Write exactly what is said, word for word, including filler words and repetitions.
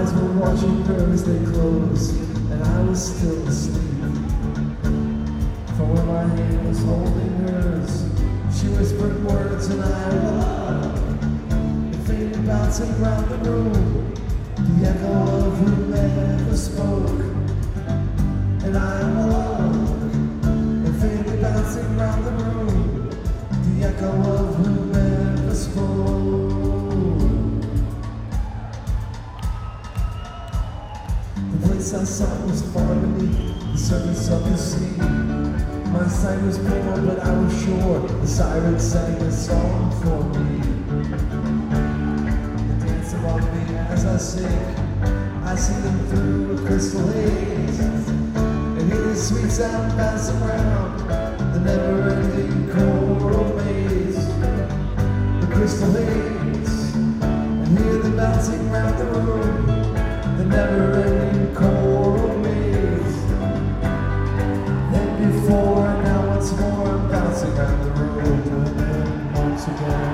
eyes were watching her as they closed, and I was still asleep. From where my hand was holding hers, she whispered words and I loved. It faded bouncing round the room, the echo of who never spoke. And I awoke, it faded bouncing round the room, the echo of who never spoke. The place I sought was far beneath the surface of the sea. My sight was poor, but I was sure the sirens sang a song for me. They dance above me as I sing. I see them through a crystal haze, and hear the sweet sound bouncing around the never-ending choral maze. The crystal haze, and hear them bouncing round the room, the never-ending choral maze. Then before, now once more, I'm bouncing round the room, and then once again.